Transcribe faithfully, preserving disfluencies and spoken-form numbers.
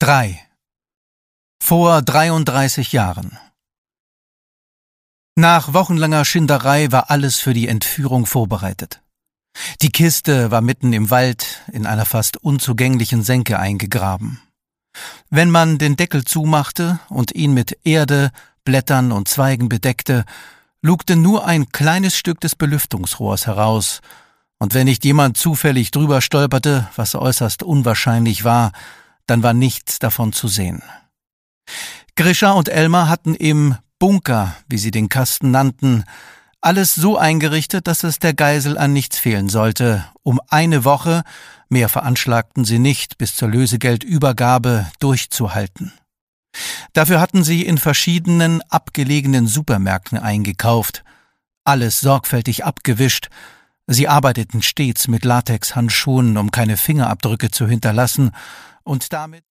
drei. Vor dreiunddreißig Jahren. Nach wochenlanger Schinderei war alles für die Entführung vorbereitet. Die Kiste war mitten im Wald in einer fast unzugänglichen Senke eingegraben. Wenn man den Deckel zumachte und ihn mit Erde, Blättern und Zweigen bedeckte, lugte nur ein kleines Stück des Belüftungsrohrs heraus, und wenn nicht jemand zufällig drüber stolperte, was äußerst unwahrscheinlich war, dann war nichts davon zu sehen. Grisha und Elmar hatten im Bunker, wie sie den Kasten nannten, alles so eingerichtet, dass es der Geisel an nichts fehlen sollte, um eine Woche, mehr veranschlagten sie nicht, bis zur Lösegeldübergabe durchzuhalten. Dafür hatten sie in verschiedenen abgelegenen Supermärkten eingekauft, alles sorgfältig abgewischt. Sie arbeiteten stets mit Latexhandschuhen, um keine Fingerabdrücke zu hinterlassen, und damit